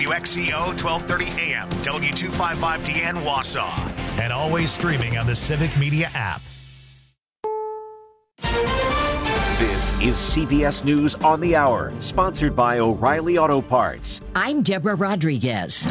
WXCO 1230 AM, W255DN Wausau, and always streaming on the Civic Media app. This is CBS News on the Hour, sponsored by O'Reilly Auto Parts. I'm Deborah Rodriguez.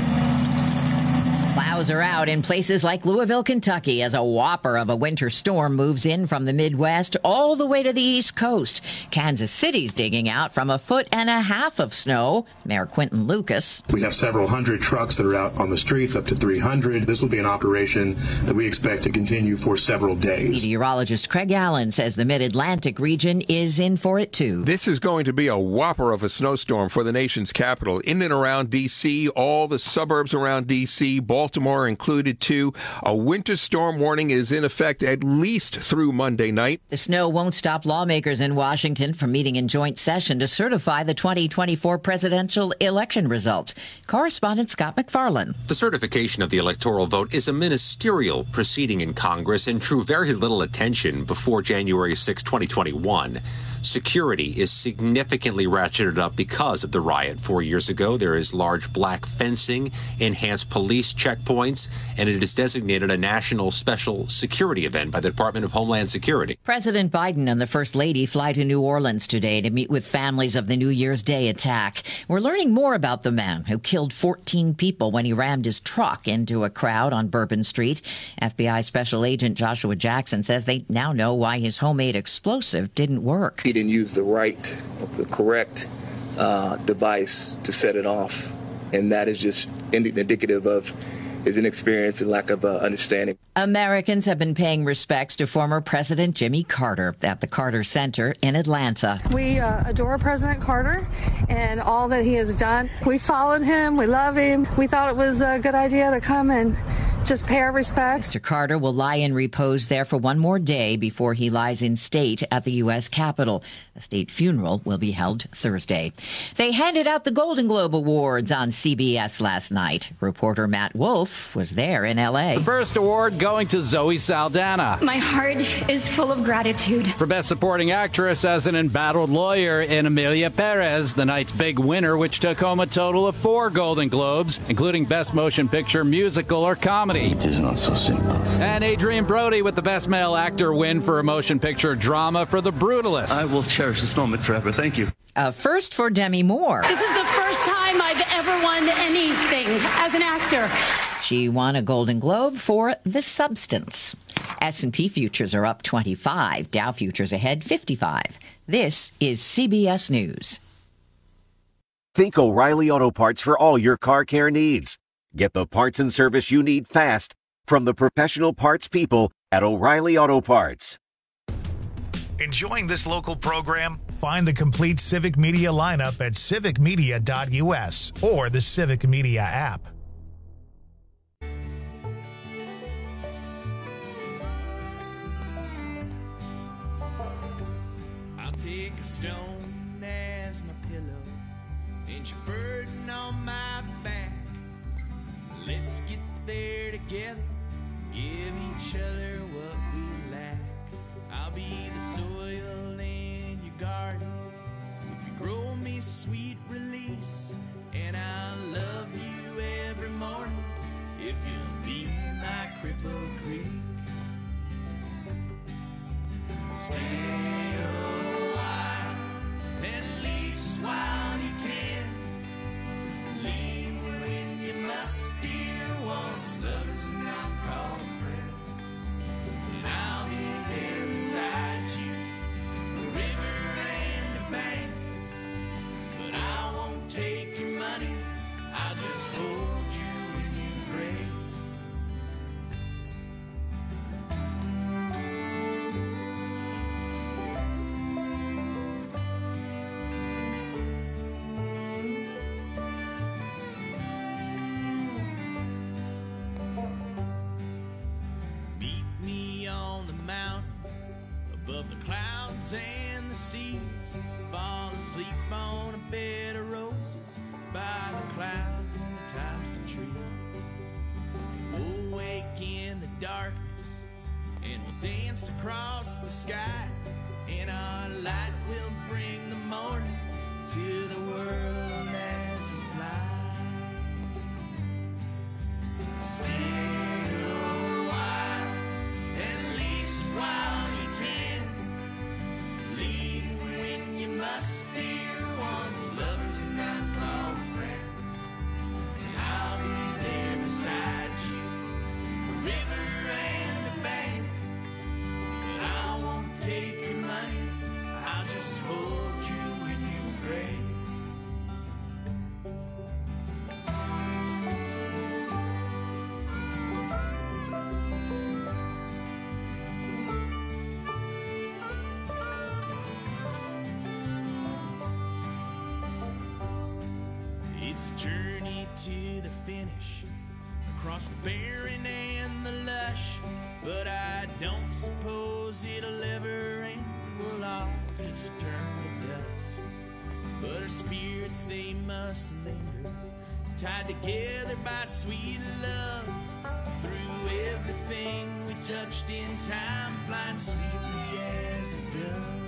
Plows are out in places like Louisville, Kentucky, as a whopper of a winter storm moves in from the Midwest all the way to the East Coast. Kansas City's digging out from 1.5 feet of snow. Mayor Quinton Lucas. We have several hundred trucks that are out on the streets, up to 300. This will be an operation that we expect to continue for several days. Meteorologist Craig Allen says the Mid-Atlantic region is in for it, too. This is going to be a whopper of a snowstorm for the nation's capital. In and around D.C., all the suburbs around D.C., Baltimore included, too. A winter storm warning is in effect at least through Monday night. The snow won't stop lawmakers in Washington from meeting in joint session to certify the 2024 presidential election results. Correspondent Scott McFarlane. The certification of the electoral vote is a ministerial proceeding in Congress and drew very little attention before January 6, 2021. Security is significantly ratcheted up because of the riot 4 years ago. There is large black fencing, enhanced police checkpoints, and it is designated a national special security event by the Department of Homeland Security. President Biden and the First Lady fly to New Orleans today to meet with families of the New Year's Day attack. We're learning more about the man who killed 14 people when he rammed his truck into a crowd on Bourbon Street. FBI Special Agent Joshua Jackson says they now know why his homemade explosive didn't work. He didn't use the correct device to set it off. And that is just indicative of his inexperience and lack of understanding. Americans have been paying respects to former President Jimmy Carter at the Carter Center in Atlanta. We adore President Carter and all that he has done. We followed him. We love him. We thought it was a good idea to come and just pay our respects. Mr. Carter will lie in repose there for one more day before he lies in state at the U.S. Capitol. A state funeral will be held Thursday. They handed out the Golden Globe Awards on CBS last night. Reporter Matt Wolf was there in L.A. The first award going to Zoe Saldana. My heart is full of gratitude. For Best Supporting Actress as an embattled lawyer in Emilia Perez, the night's big winner, which took home a total of 4 Golden Globes, including Best Motion Picture, Musical, or Comedy. It is not so simple. And Adrian Brody with the Best Male Actor win for a motion picture drama for The Brutalist. I will cherish this moment forever. Thank you. First for Demi Moore. This is the first time I've ever won anything as an actor. She won a Golden Globe for The Substance. S&P futures are up 25. Dow futures ahead 55. This is CBS News. Think O'Reilly Auto Parts for all your car care needs. Get the parts and service you need fast from the professional parts people at O'Reilly Auto Parts. Enjoying this local program? Find the complete Civic Media lineup at civicmedia.us or the Civic Media app. I'll take a stone as my pillow and your burden on my back. Let's get there together, give each other what we lack. I'll be the soil in your garden if you grow me sweet release, and I'll love you every morning if you'll be my crippled creek. Stay a while, at least while you can. Leave when you must, dear ones, lovers not called friends. And I'll be there beside you, the river and the bank. But I won't take your money, I'll just hold you when you break. Above the clouds and the seas, fall asleep on a bed of roses by the clouds and the tops of trees. We'll wake in the darkness and we'll dance across the sky, and our light will bring the morning to the world as we fly. It's a journey to the finish, across the barren and the lush. But I don't suppose it'll ever end. We'll all just turn to dust. But our spirits, they must linger, tied together by sweet love. Through everything we touched in time, flying sweetly as a dove.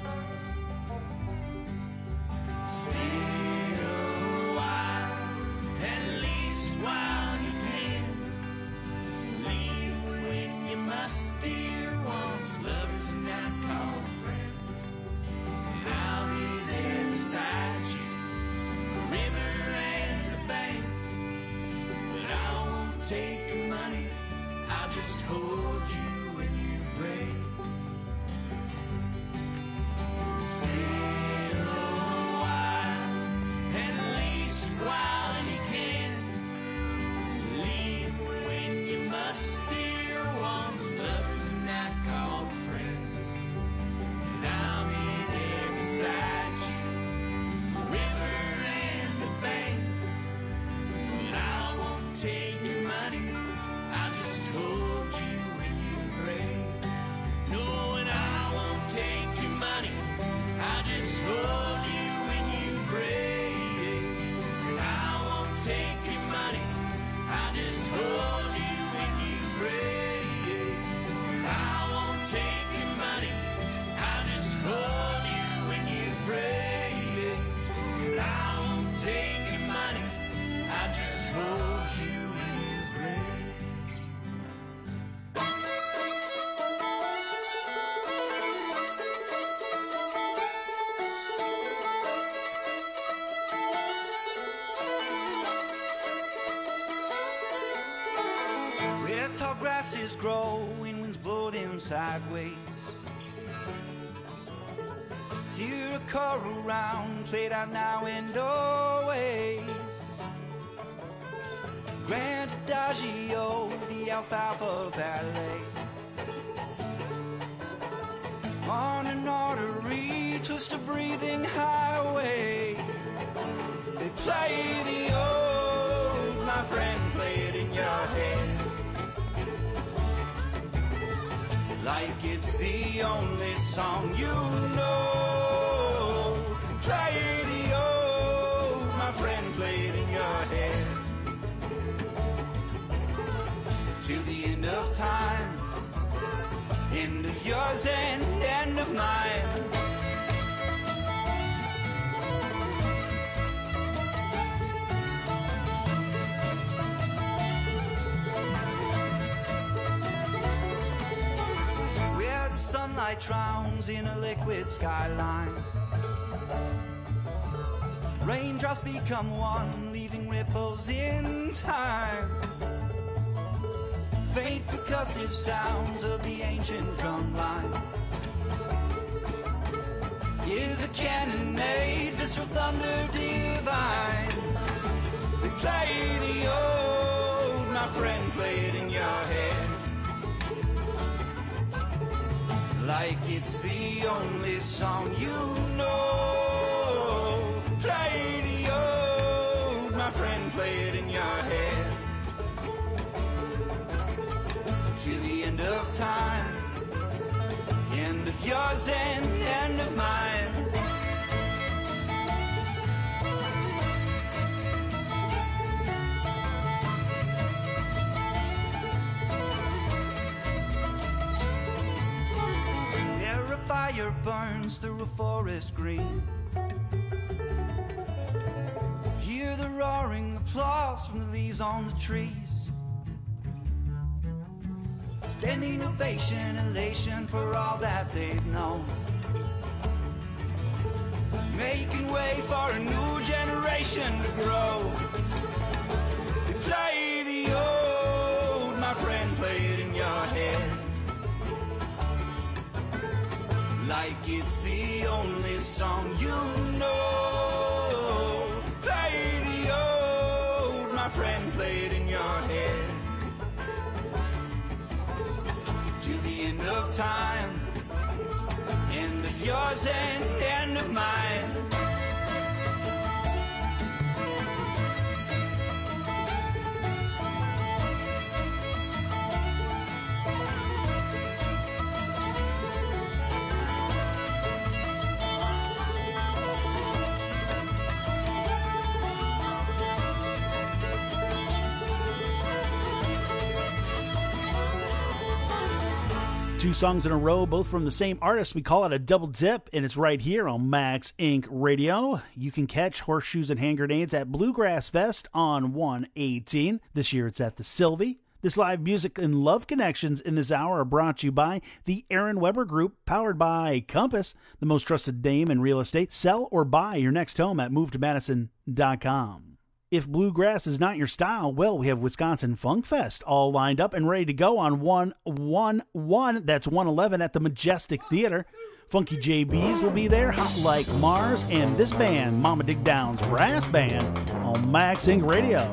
Stay a while, at least while you can. Leave when you must, dear ones, lovers and now called friends. And I'll be there beside you, a river and a bank. But I won't take your money, I'll just hold you when you break. Stay a while, at least while you can. Leave when you must, dear ones, lovers and not called friends. And I'll be there beside you, a river and a bank. But I won't take your money, I'll just hold you when you break. No, and I won't take your money, I'll just hold you when you break. I won't take your money, I'll just hold you when you break. I won't take your money, I'll just hold you when you break. I won't take your money, I'll just hold you when you break. Where tall grasses grow and winds blow them sideways. Hear a choral round played out now and always. Grand Adagio, the alfalfa ballet. On an artery, twist a breathing highway. They play the old, my friend, play it in your head. Like it's the only song you know. Play the old, my friend, play it in your head. Till the end of time, end of yours and end of mine. Where the sunlight drowns in a liquid skyline. Raindrops become one, leaving ripples in time. Faint percussive sounds of the ancient drum line. Is a cannonade, visceral thunder divine. They play the old, my friend, play it in your head. Like it's the only song you know. Play the old, my friend, play it in your head. To the end of time, end of yours and end of mine. There a fire burns through a forest green. Hear the roaring applause from the leaves on the trees. Standing ovation, elation for all that they've known. Making way for a new generation to grow. They play the old, my friend, play it in your head. Like it's the only song you know. Play the old, my friend, play it in your head. To the end of time, end of yours and end of mine. 2 songs in a row, both from the same artist. We call it a double dip, and it's right here on Max Inc. Radio. You can catch Horseshoes and Hand Grenades at Bluegrass Fest on 1/18. This year it's at the Sylvie. This live music and love connections in this hour are brought to you by the Aaron Weber Group, powered by Compass, the most trusted name in real estate. Sell or buy your next home at MoveToMadison.com. If bluegrass is not your style, well, we have Wisconsin Funk Fest all lined up and ready to go on 1/11. That's 1/11 at the Majestic Theater. Funky JBs will be there, Hot Like Mars, and this band, Mama Dig Down's Brass Band, on Max Inc. Radio.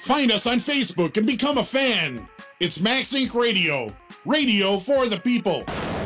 Find us on Facebook and become a fan. It's Max Inc. Radio. Radio for the people.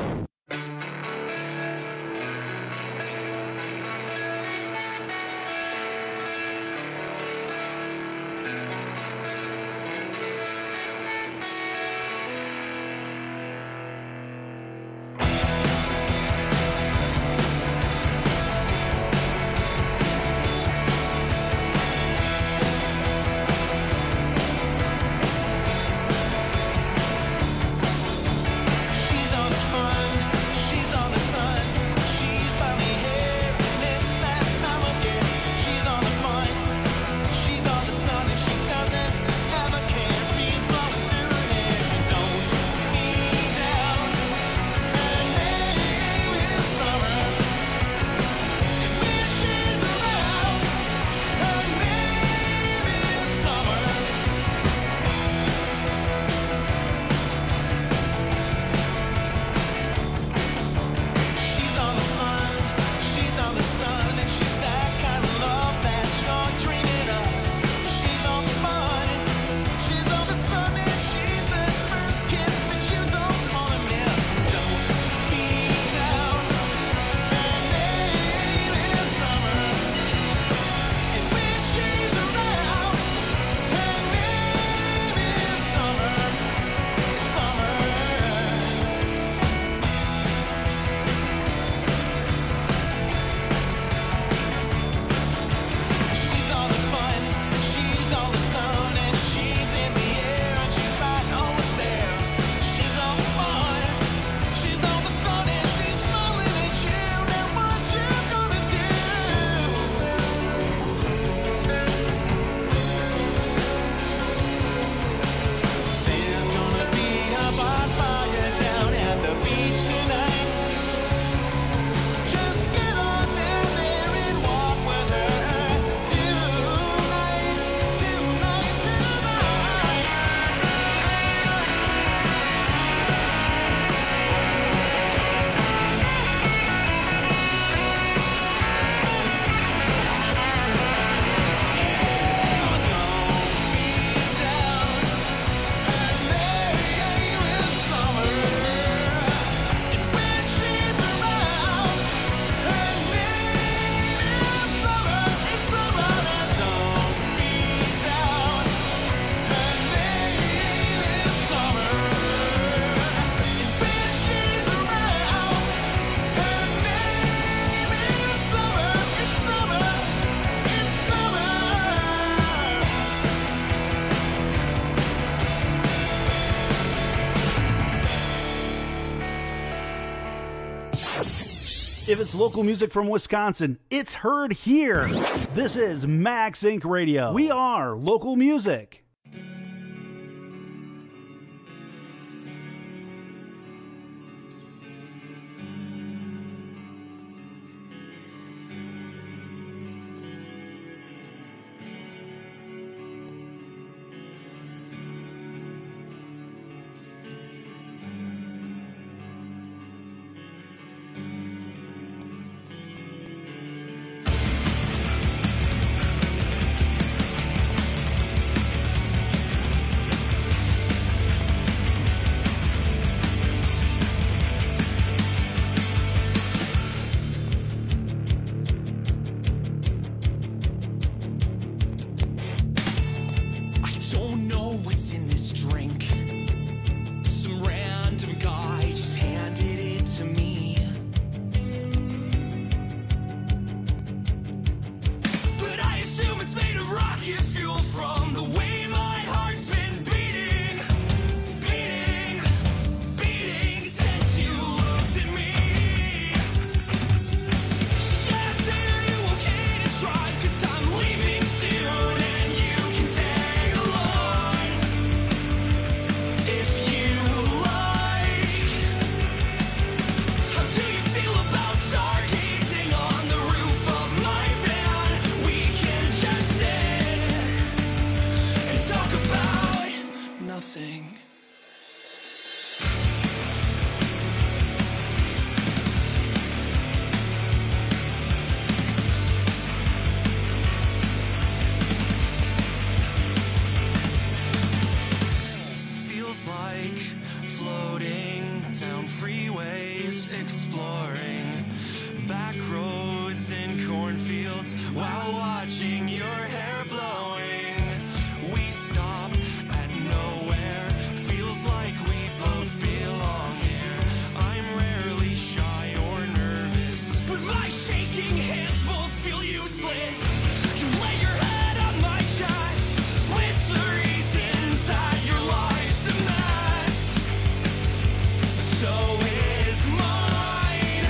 If it's local music from Wisconsin, it's heard here. This is Max Inc. Radio. We are local music. cornfields while watching your hair blowing. We stop at nowhere, feels like we both belong here. I'm rarely shy or nervous, but my shaking hands both feel useless. You lay your head on my chest, list the reasons that your life's a mess. So is mine.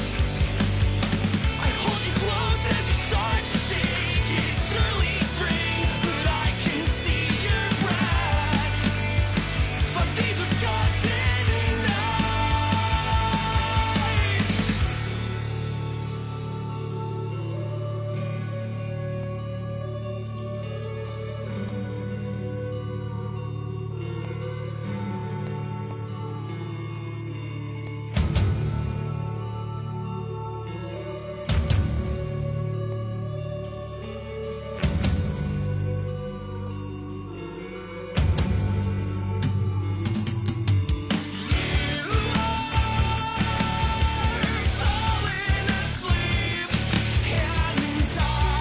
I hold you close as you start to shake. It's early spring, but I can see your breath. Fuck these Wisconsin nights. Falling asleep, and I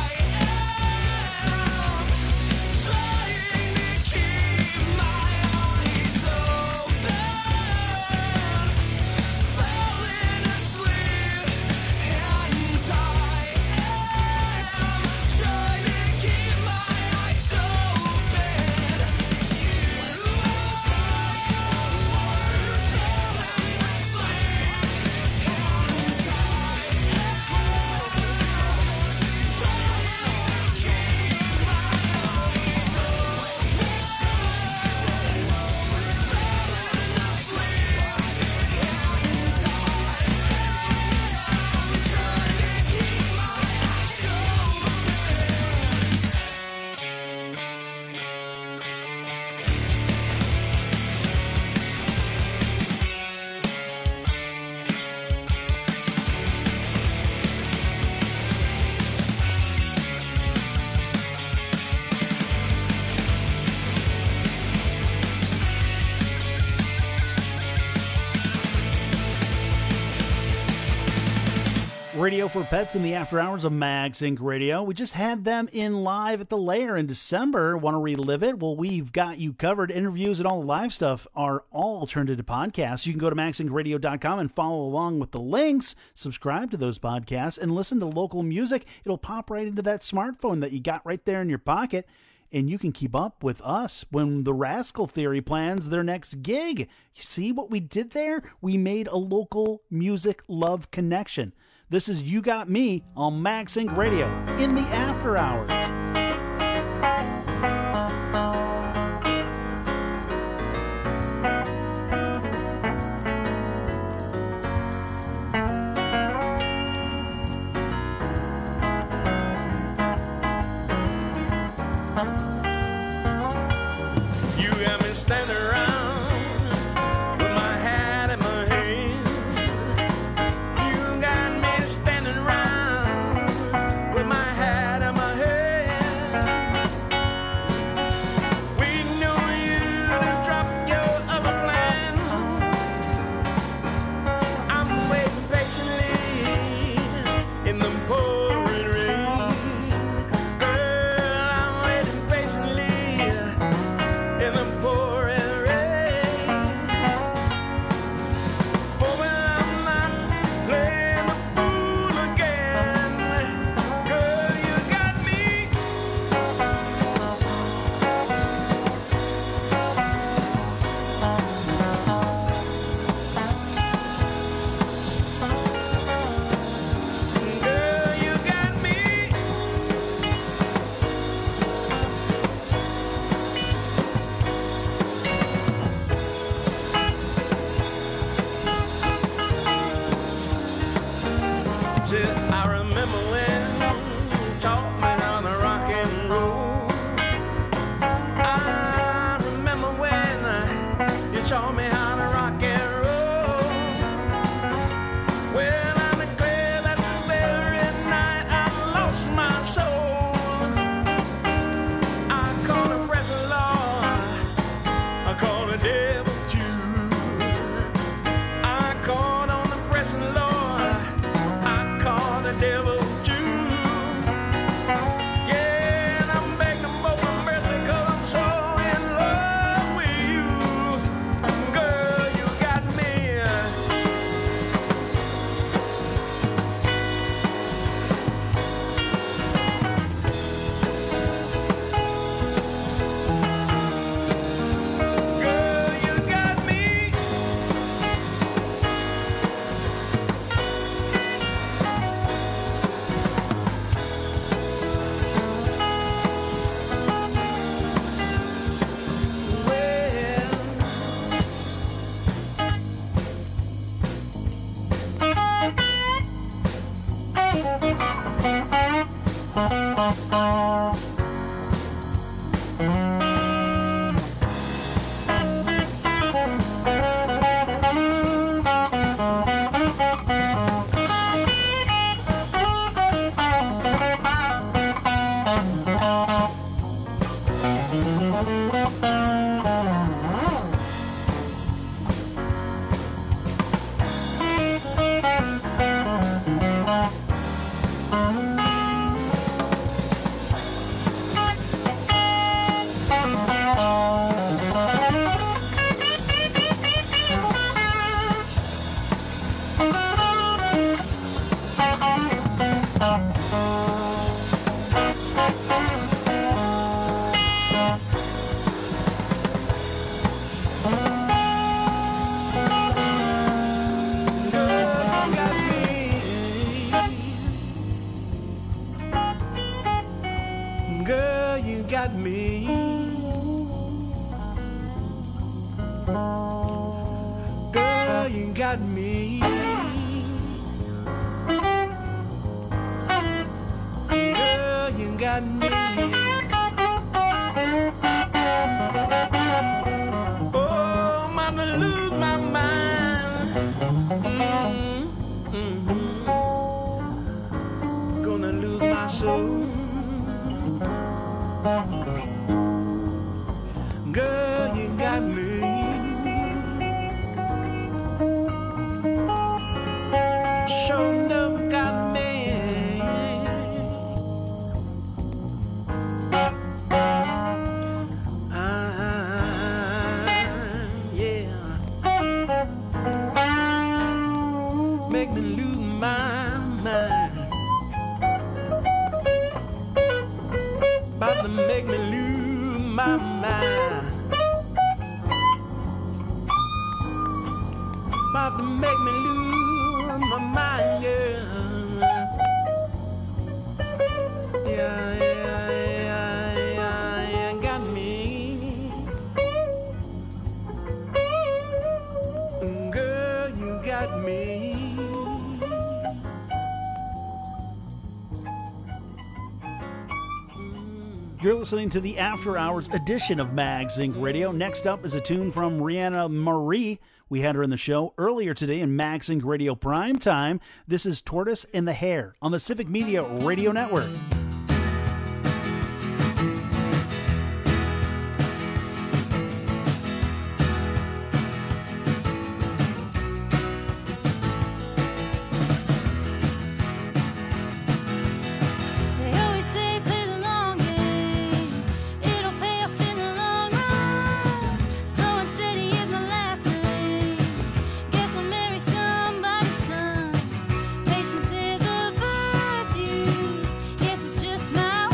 am trying to keep my eyes open. Falling asleep, and I am trying to keep my eyes open. Radio for Pets in the after hours of Max Inc. Radio. We just had them in live at the Lair in December. Want to relive it? Well, we've got you covered. Interviews and all the live stuff are all turned into podcasts. You can go to maxincradio.com and follow along with the links, subscribe to those podcasts, and listen to local music. It'll pop right into that smartphone that you got right there in your pocket. And you can keep up with us when the Rascal Theory plans their next gig. You see what we did there? We made a local music love connection. This is You Got Me on Max Inc. Radio in the after hours. You got me standing around with my hat in my hand. You got me standing around with my hat in my hand. We knew you drop your other plan. I'm waiting patiently in the pouring rain. Girl, I'm waiting patiently in the pouring rain. Hoping I'm not playing the fool again. Girl, you got me. Girl, you got me. Said, I remember when you taught me how to rock and roll. I remember when you taught me how to rock and roll. Well, I declare that's the very night I lost my soul. I call the present Lord, I call the devil too. I called on the present Lord, I call the devil too. me. Girl, you got me. Girl, you got me. Oh, I'm gonna lose my mind. Gonna lose my soul. Girl, you got me. Sure enough got me. Yeah. Make me lose my mind. About to make me lose my mind. About to make me lose my mind, girl. Yeah, got me. Girl, you got me. You're listening to the After Hours edition of Mags Inc. Radio. Next up is a tune from Rihanna Marie. We had her in the show earlier today in Mags Inc. Radio Prime Time. This is Tortoise in the Hair on the Civic Media Radio Network. Patience is a virtue. Yes, it's just my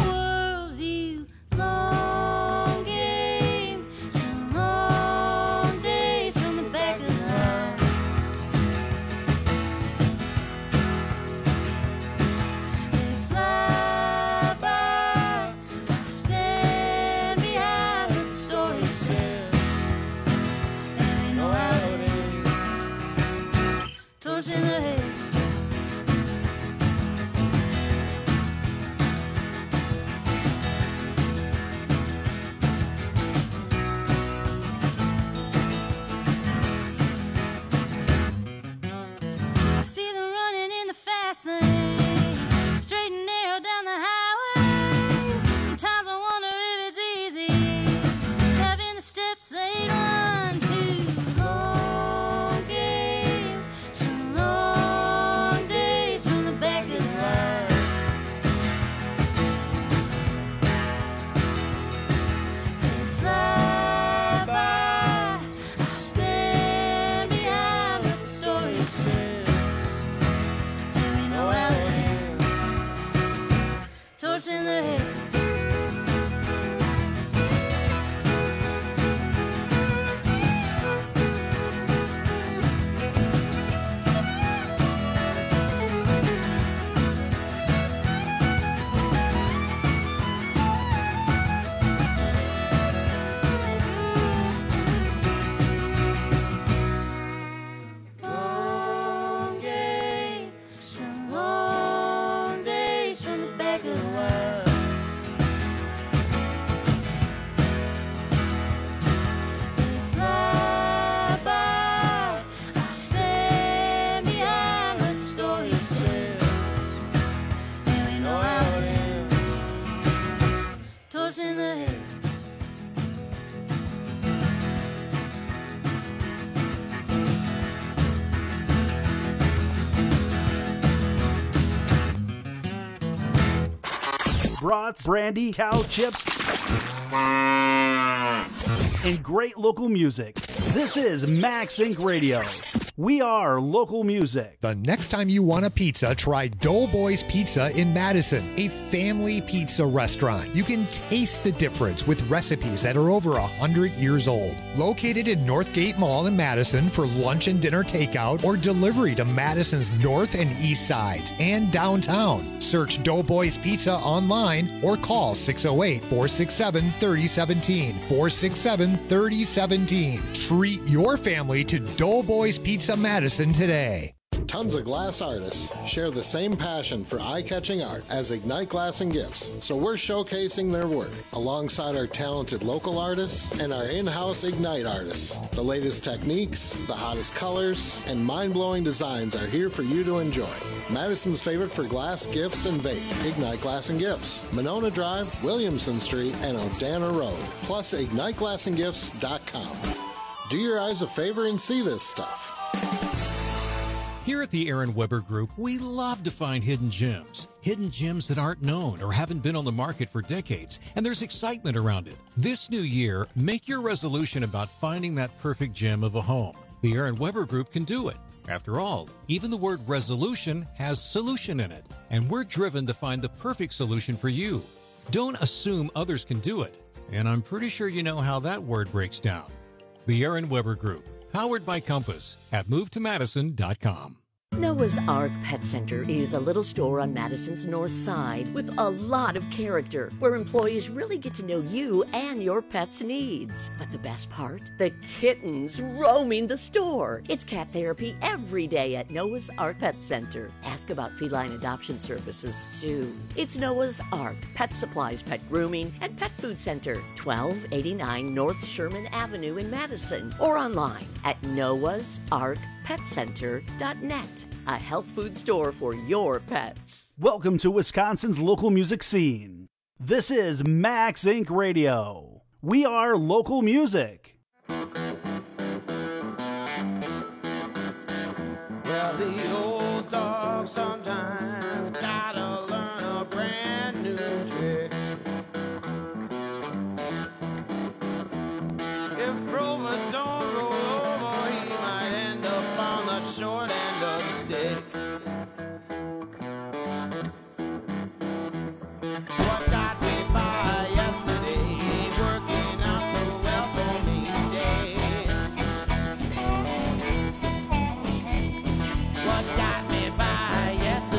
brats, brandy, cow chips, and great local music. This is Max Inc. Radio. We are local music. The next time you want a pizza, try Doughboys Pizza in Madison, a family pizza restaurant. You can taste the difference with recipes that are over 100 years old. Located in Northgate Mall in Madison for lunch and dinner takeout or delivery to Madison's north and east sides and downtown. Search Doughboys Pizza online or call 608-467-3017. 467-3017. Treat your family to Doughboys Pizza Madison today. Tons of glass artists share the same passion for eye-catching art as Ignite Glass and Gifts, so we're showcasing their work alongside our talented local artists and our in-house Ignite artists. The latest techniques, the hottest colors, and mind-blowing designs are here for you to enjoy. Madison's favorite for glass, gifts, and vape, Ignite Glass and Gifts, Monona Drive, Williamson Street, and Odana Road, plus IgniteGlassandGifts.com. Do your eyes a favor and see this stuff. Here at the Aaron Weber Group, we love to find hidden gems that aren't known or haven't been on the market for decades, and there's excitement around it. This new year, make your resolution about finding that perfect gem of a home. The Aaron Weber Group can do it. After all, even the word resolution has solution in it, and we're driven to find the perfect solution for you. Don't assume others can do it, and I'm pretty sure you know how that word breaks down. The Aaron Weber Group, powered by Compass at MoveToMadison.com. Noah's Ark Pet Center is a little store on Madison's north side with a lot of character, where employees really get to know you and your pet's needs. But the best part? The kittens roaming the store. It's cat therapy every day at Noah's Ark Pet Center. Ask about feline adoption services, too. It's Noah's Ark Pet Supplies, Pet Grooming, and Pet Food Center, 1289 North Sherman Avenue in Madison, or online at noahsarkpetcenter.net. A health food store for your pets. Welcome to Wisconsin's local music scene. This is Max Inc. Radio. We are local music. Well, the old dog sometimes gotta learn a brand new trick. If Rover don't roll over, he might end up on the short end of the stick. What got me by yesterday ain't working out so well for me today. What got me by yesterday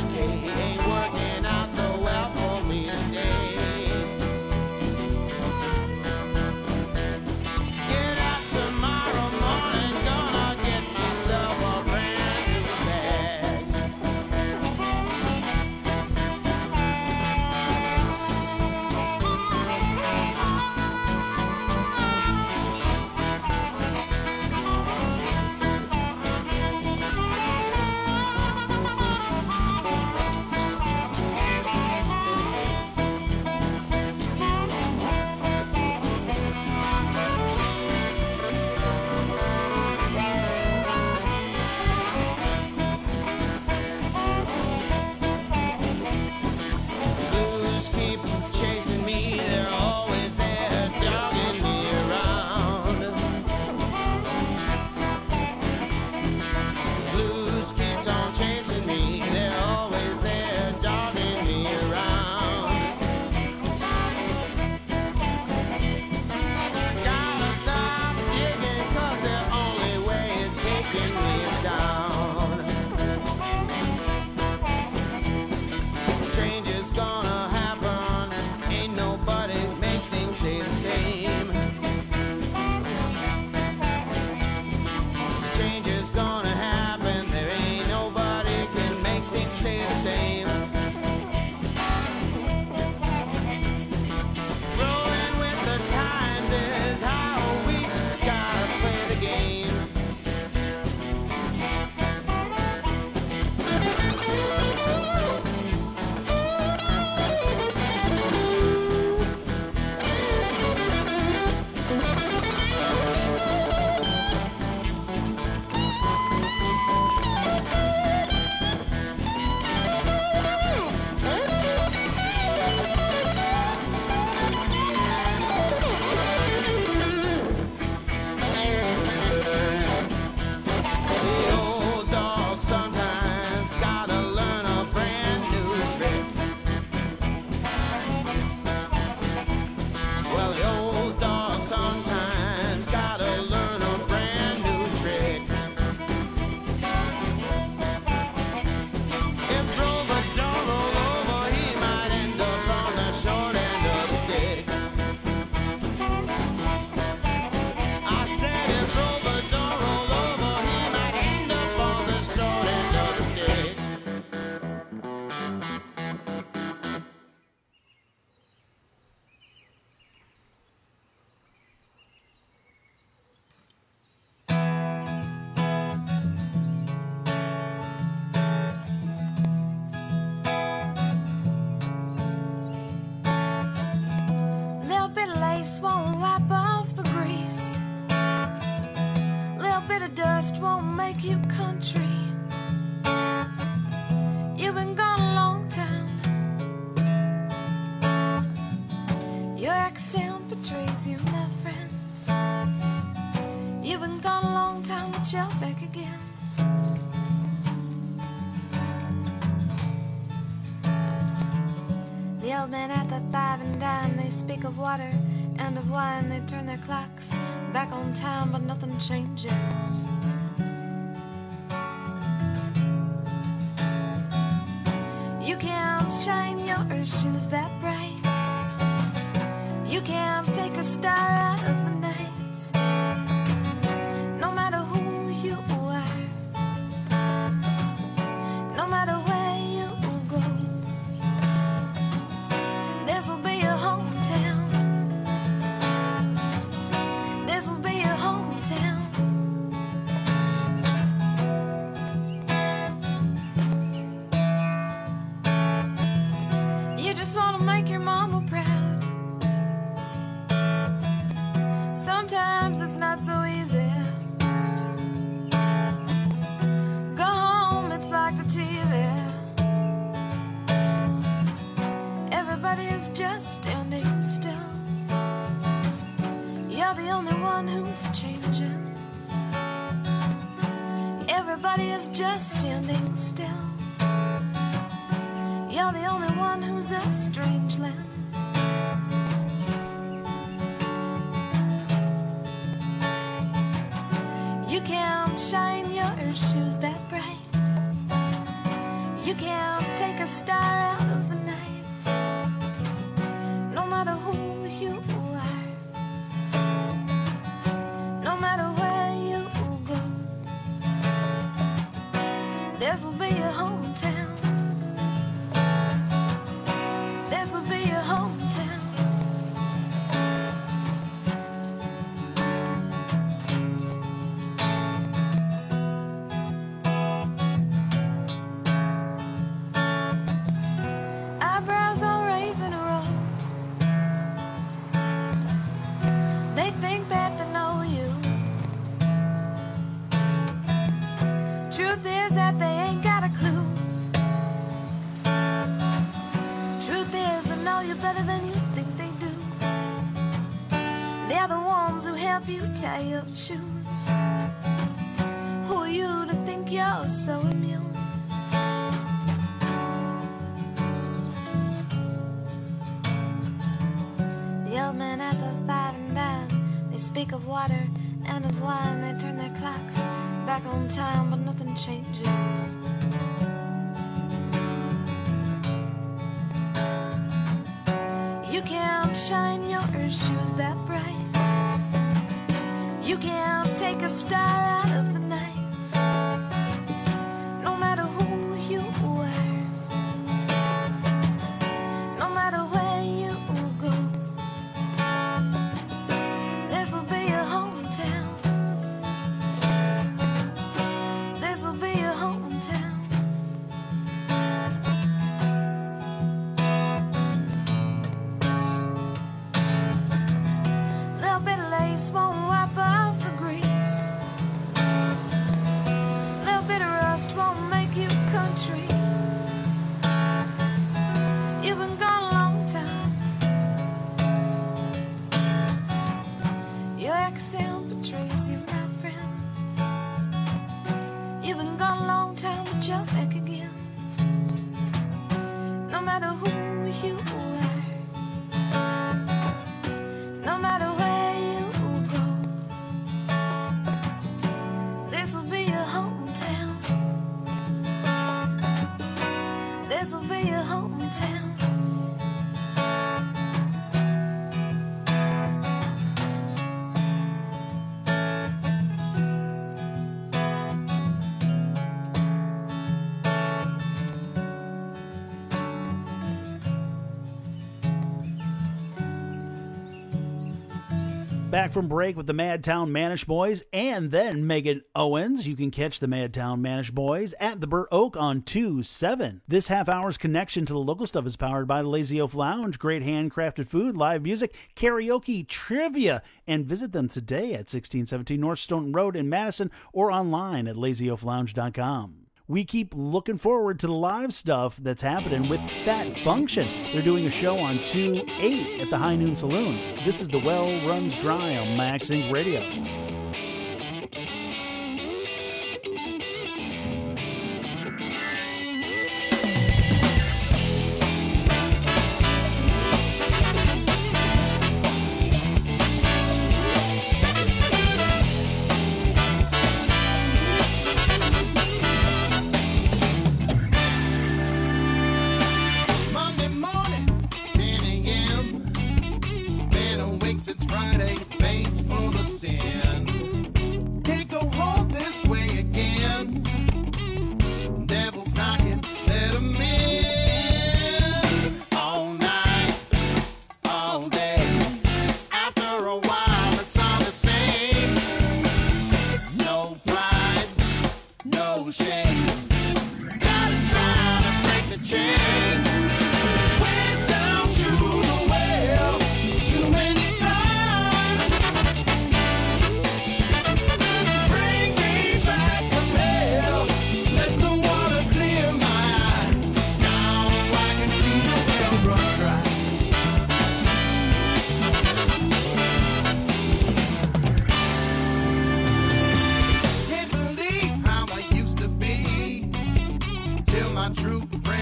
old men at the 5 and dime, they speak of water and of wine. They turn their clocks back on time, but nothing changes. You can't shine your shoes that bright. You can't take a star out of the night. No matter who you are, no matter where you go, this'll be your hometown. This'll be your hometown. You just want to make your mama proud. Sometimes it's not so easy. Go home, it's like the TV. Everybody is just standing still. You're the only one who's changing. Everybody is just standing still. You're the only one who's a strangeling. You can't shine your shoes that bright. You can't take a star out of the night. No matter who you are, no matter where you go, this'll be your hometown. This'll be your hometown. Eyebrows all raised in a row. They think that they know you. Truth is that they ain't got a clue. Truth is they know you better than you think they do. They're the ones who help you tie your shoes. Who are you to think you're so immune? The old men at the 5 and dime, they speak of water and of wine. They turn their clocks back on time, but nothing changes. You can't shine your shoes that bright. You can't take a star out of the night. No matter who you are, no matter where you go, this'll be your hometown. This'll be your hometown. Little bit of lace won't wipe off the grease. Little bit of rust won't make you country. You've been gone a long time. Your accent betrays you, my friend. You've been gone a long time, but you're back again. No matter who you are, no matter where you go, this'll be your hometown. This'll be your hometown. Back from break with the Madtown Manish Boys and then Megan Owens. You can catch the Madtown Manish Boys at the Burr Oak on 2/7. This half hour's connection to the local stuff is powered by the Lazy Oaf Lounge. Great handcrafted food, live music, karaoke, trivia, and visit them today at 1617 North Stoughton Road in Madison or online at lazyoaflounge.com. We keep looking forward to the live stuff that's happening with Fat Function. They're doing a show on 2/8 at the High Noon Saloon. This is The Well Runs Dry on Max Inc. Radio.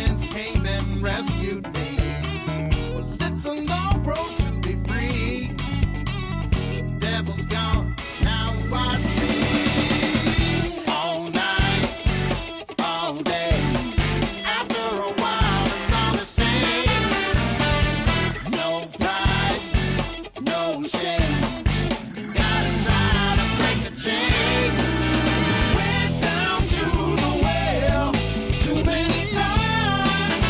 demons came and rescued me. Well, it's a long road to be free. Devil's gone, now I see. All night, all day. After a while, it's all the same. No pride, no shame. Gotta try to break the chain. Went down to the well too many times.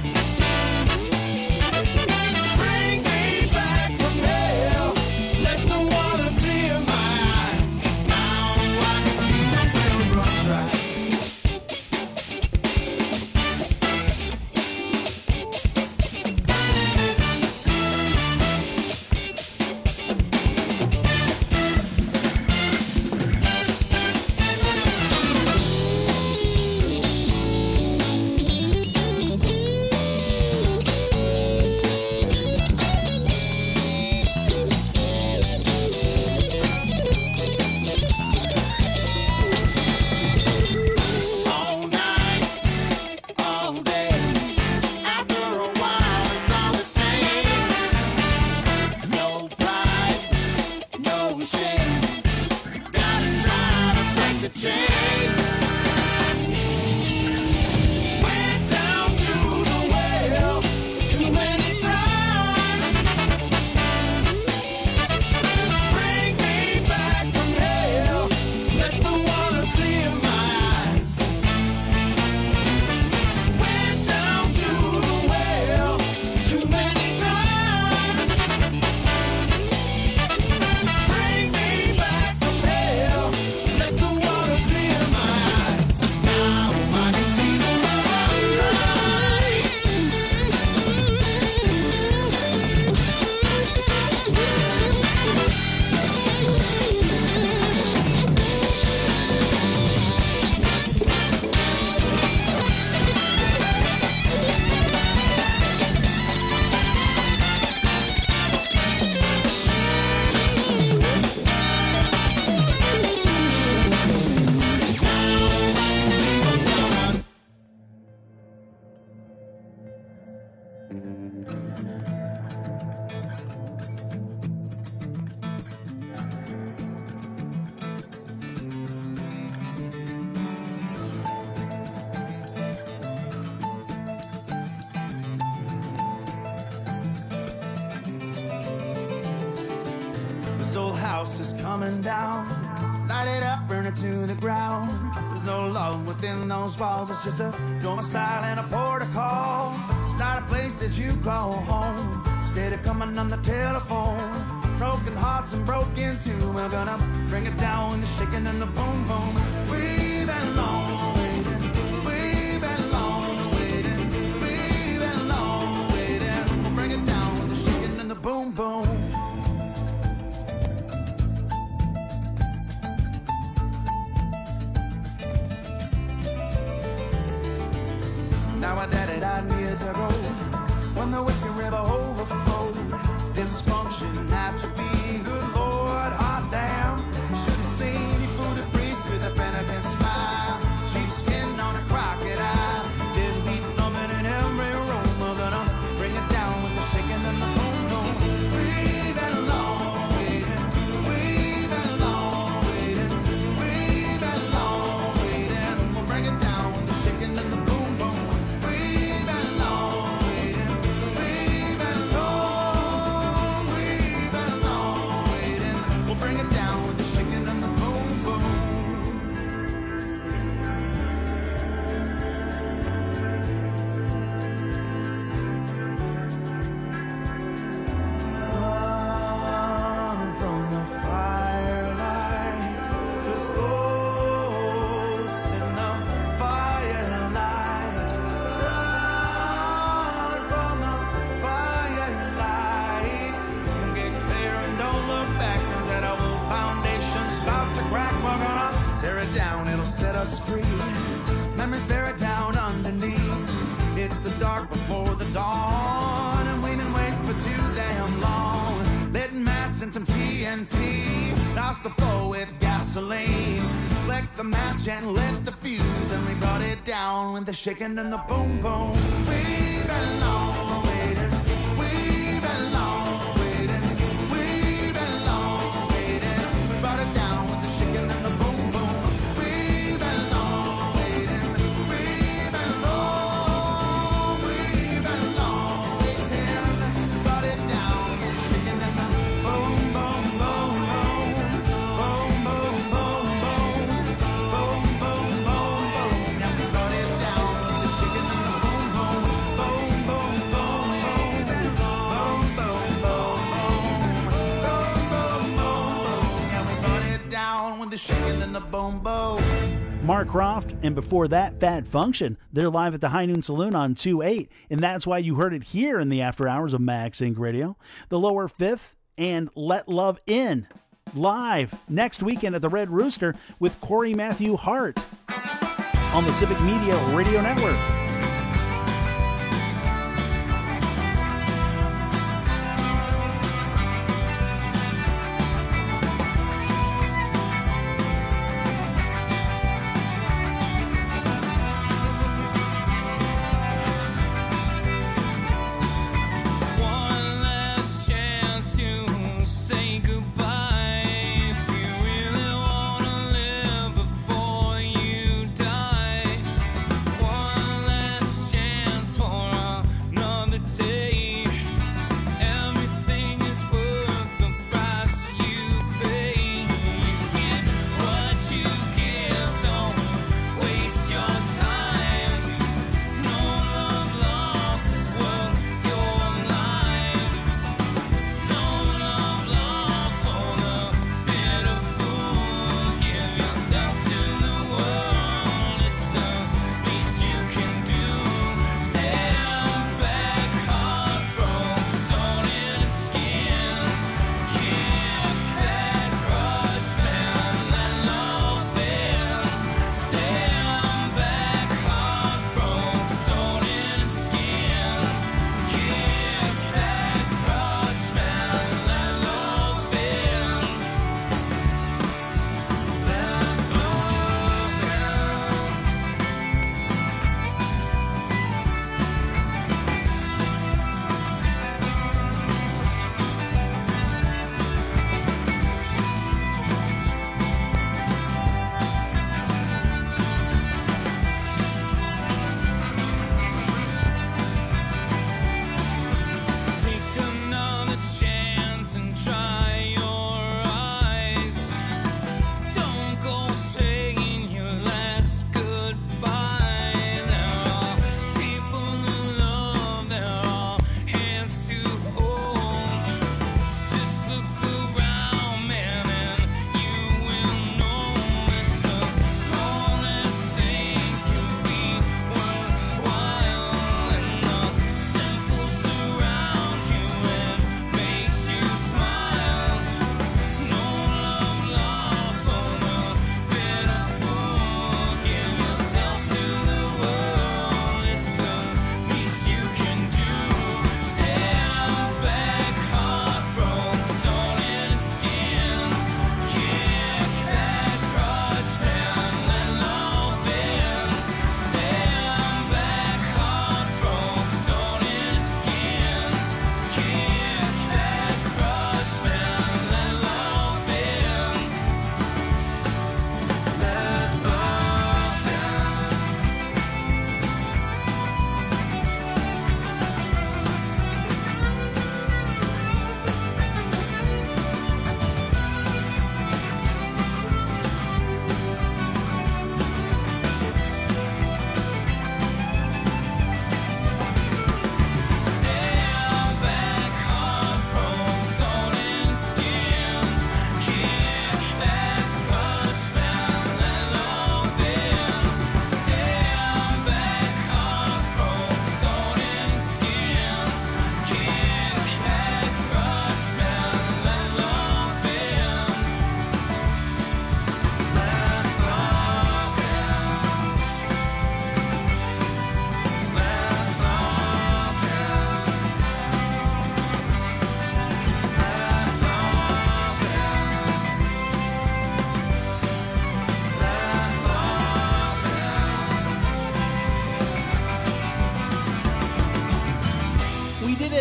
Bring me back from hell. Let the water clear my eyes. Now I can see the railroad track. All night, all day. After a while, it's all the same. No pride, no shame. Gotta try to break the chain. Went down to the well too many times. Bring me back from hell. Let the water clear my eyes. Went down to the well too many times. Bring me back from hell. Let the water clear my eyes. Now I can see the railroad track. This old house is coming down. Light it up, burn it to the ground. There's no love within those walls. It's just a domicile and a protocol. It's not a place that you call home. Instead of coming on the telephone. Broken hearts and broken too. We're gonna bring it down with the shaking and the boom boom. We've been long waiting. We've been long waiting. We've been long waiting. We'll bring it down with the shaking and the boom boom. Now our daddy died years ago when the Whiskey River overflowed. Dysfunction, atrophy, good Lord, hot damn. Should have seen you food a priest with a penitent smile. Cheap skin on a crocodile. Didn't be thumbing in every room. We're gonna bring it down with the shaking and the boom boom. We've been long waiting. We've been long waiting. We've been long waiting. We'll bring it down with the shaking and the boom boom. We've been long waiting. We've been long. We've been long waiting. We'll bring it down with the shaking and the boom boom. Run from the firelight, just ghosts in the firelight. Run from the firelight. Get clear and don't look back. 'Cause that old foundation's about to crack. We're gonna tear it down, it'll set us free. Memories buried down underneath. It's the dark before the dawn, and we've been waiting for too damn long. Letting Matt send some TNT. TNT. Douse the floor with gasoline. Flick the match and lit the fuse, and we brought it down with the shaking and the boom boom. We've been long waiting. We've been long waiting. We've been long waiting. We brought it down with the shaking and the boom boom. We've been long waiting. We've been long. We've been long waiting. We brought it down with the shaking and the boom boom boom boom. Boom boom boom boom. Boom boom boom boom. Yeah, we brought it down with the shaking and the boom boom. Boom boom boom boom. Boom boom boom boom. Boom boom boom boom. Yeah, we brought it down with the shaking and the boom boom. Mark Croft, and before that, Fat Function. They're live at the High Noon Saloon on 2-8, and that's why you heard it here in the after hours of Max Inc. Radio. The Lower Fifth and Let Love In, live next weekend at the Red Rooster with Corey Matthew Hart on the Civic Media Radio Network. One last chance to say goodbye. If you really wanna live before you die. One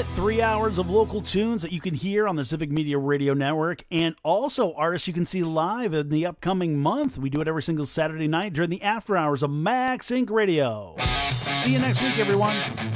it. 3 hours of local tunes that you can hear on the Civic Media Radio Network, and also artists you can see live in the upcoming month. We do it every single Saturday night during the after hours of Max Inc. Radio. See you next week, everyone.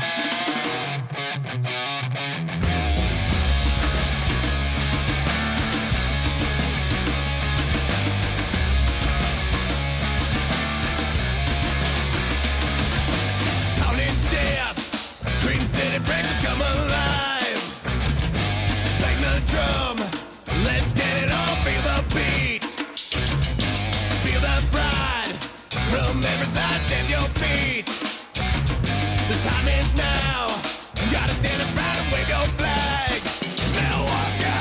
Dream City breaks have come alive. Bang the drum, let's get it on. Feel the beat, feel the pride. From every side, stamp your feet. The time is now. Gotta stand up proud and wave your flag. Milwaukee!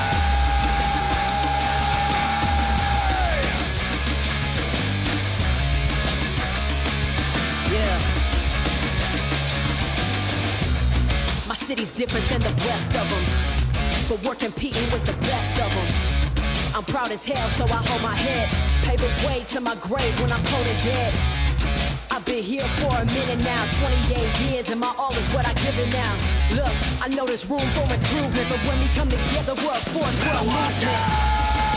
Yeah. My city's different than the rest of them, but we're competing with the best of them. I'm proud as hell, so I hold my head. Pave the way to my grave when I'm cold and dead. I've been here for a minute now, 28 years, and my all is what I give it now. Look, I know there's room for improvement, but when we come together, we're a force, we're a movement.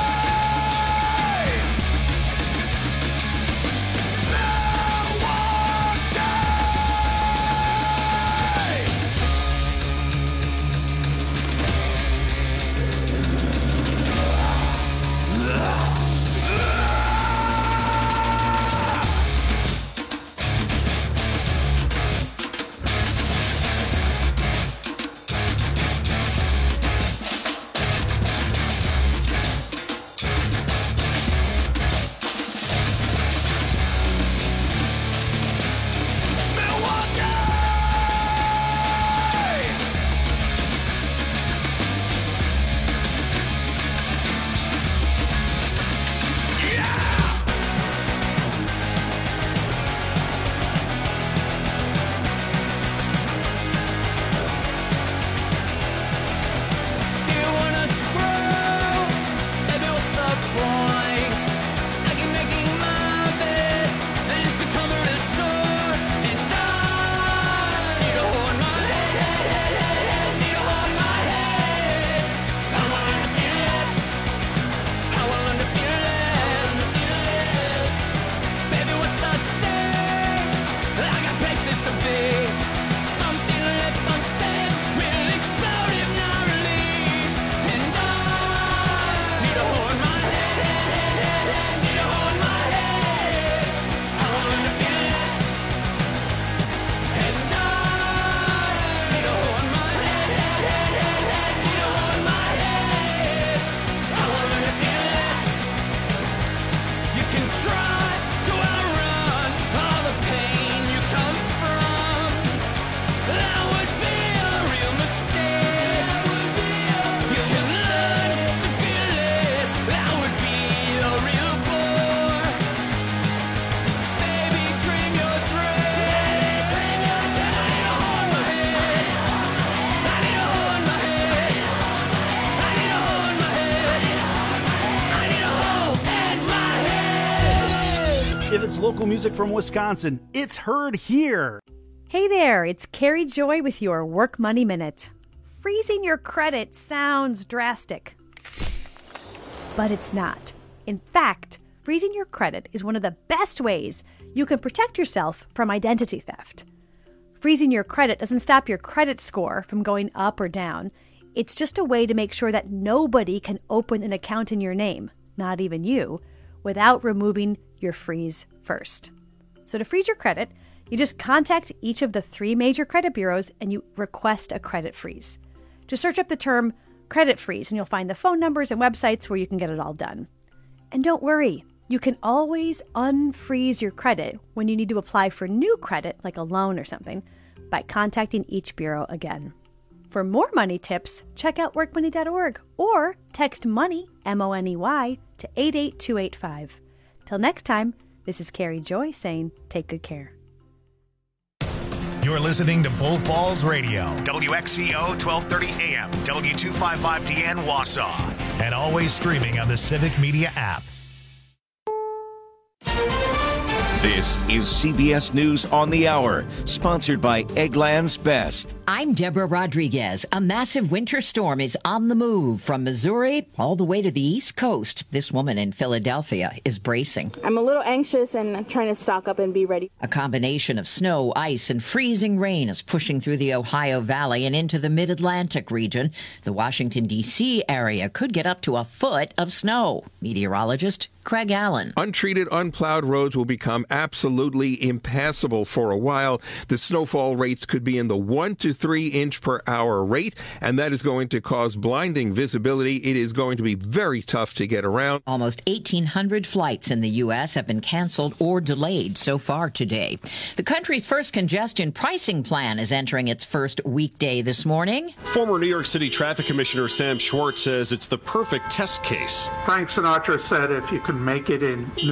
If it's local music from Wisconsin, it's heard here. Hey there, it's Carrie Joy with your Work Money Minute. Freezing your credit sounds drastic, but it's not. In fact, freezing your credit is one of the best ways you can protect yourself from identity theft. Freezing your credit doesn't stop your credit score from going up or down. It's just a way to make sure that nobody can open an account in your name, not even you, without removing your freeze first. So to freeze your credit, you just contact each of the 3 major credit bureaus and you request a credit freeze. Just search up the term credit freeze and you'll find the phone numbers and websites where you can get it all done. And don't worry, you can always unfreeze your credit when you need to apply for new credit, like a loan or something, by contacting each bureau again. For more money tips, check out workmoney.org or text MONEY, M-O-N-E-Y, to 88285. Till next time, this is Carrie Joy saying take good care. You're listening to Bull Falls Radio, WXCO 1230 AM, W255DN Wausau, and always streaming on the Civic Media app. This is CBS News on the Hour, sponsored by Eggland's Best. I'm Deborah Rodriguez. A massive winter storm is on the move from Missouri all the way to the East Coast. This woman in Philadelphia is bracing. I'm a little anxious and trying to stock up and be ready. A combination of snow, ice, and freezing rain is pushing through the Ohio Valley and into the Mid-Atlantic region. The Washington, D.C. area could get up to a foot of snow. Meteorologist Craig Allen. Untreated, unplowed roads will become absolutely impassable for a while. The snowfall rates could be in the 1 to 3 inch per hour rate, and that is going to cause blinding visibility. It is going to be very tough to get around. Almost 1,800 flights in the U.S. have been canceled or delayed so far today. The country's first congestion pricing plan is entering its first weekday this morning. Former New York City Traffic Commissioner Sam Schwartz says it's the perfect test case. Frank Sinatra said if you can make it in